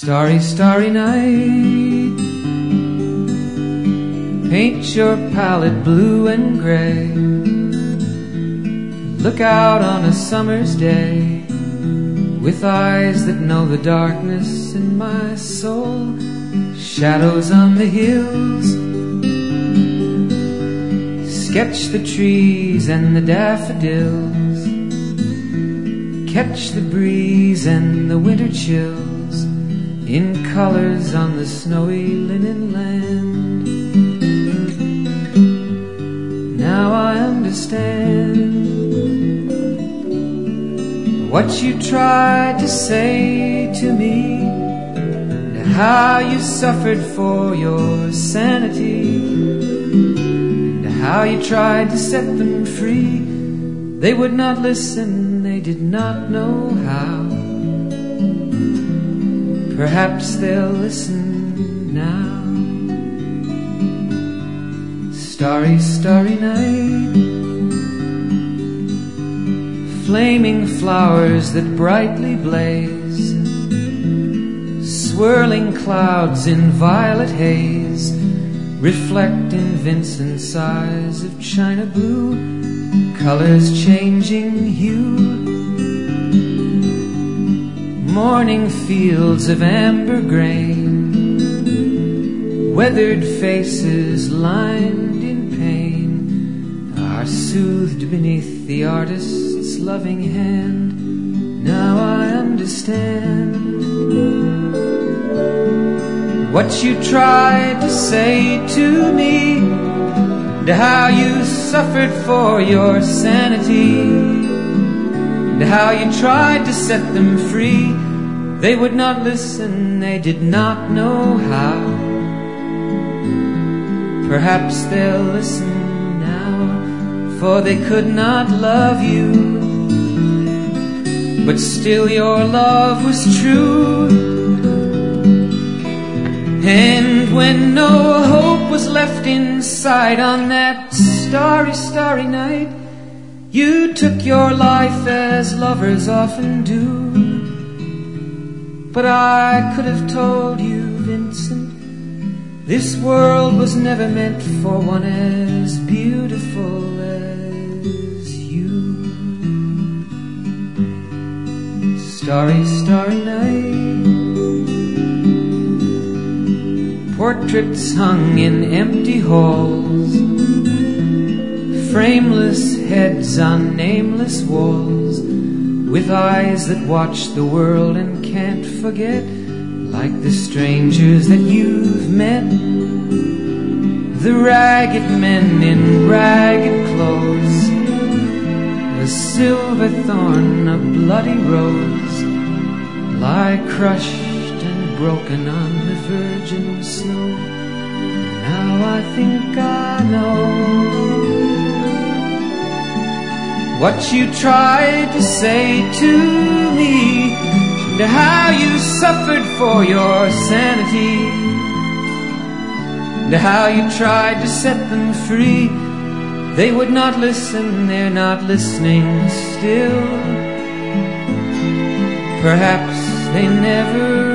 Starry, starry night, paint your palette blue and gray. Look out on a summer's day with eyes that know the darkness in my soul. Shadows on the hills, sketch the trees and the daffodils, catch the breeze and the winter chills in colors on the snowy linen land. Now I understand what you tried to say to me, and how you suffered for your sanity, and how you tried to set them free. They would not listen, they did not know how. Perhaps they'll listen now. Starry, starry night, flaming flowers that brightly blaze, swirling clouds in violet haze, reflect in Vincent's eyes of china blue, colors changing hue. Morning fields of amber grain, weathered faces lined in pain, are soothed beneath the artist's loving hand. Now I understand what you tried to say to me, and how you suffered for your sanity, and how you tried to set them free. They would not listen, they did not know how. Perhaps they'll listen now, for they could not love you, but still your love was true. And when no hope was left inside on that starry, starry night, you took your life as lovers often do. But I could have told you, Vincent, this world was never meant for one as beautiful as you. Starry, starry night, portraits hung in empty halls, frameless heads on nameless walls, with eyes that watch the world and can't forget, like the strangers that you've met, the ragged men in ragged clothes, the silver thorn, a bloody rose, lie crushed and broken on the virgin snow. Now I think I know what you tried to say to me, and how you suffered for your sanity, and how you tried to set them free. They would not listen, they're not listening still. Perhaps they never